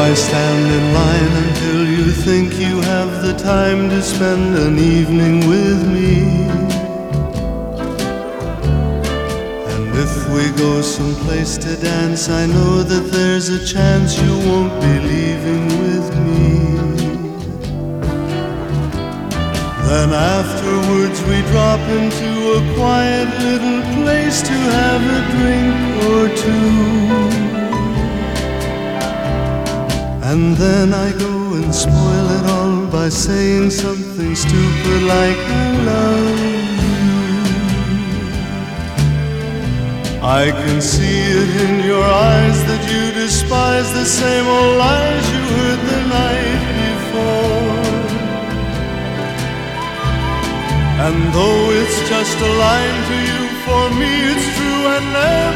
I stand in line until you think you have the time to spend an evening with me. And if we go someplace to dance, I know that there's a chance you won't be leaving with me. Then afterwards we drop into a quiet little place to have a drink or two. And then I go and spoil it all by saying something stupid like I love you. I can see it in your eyes that you despise the same old lies you heard the night before. And though it's just a line to you, for me it's true and never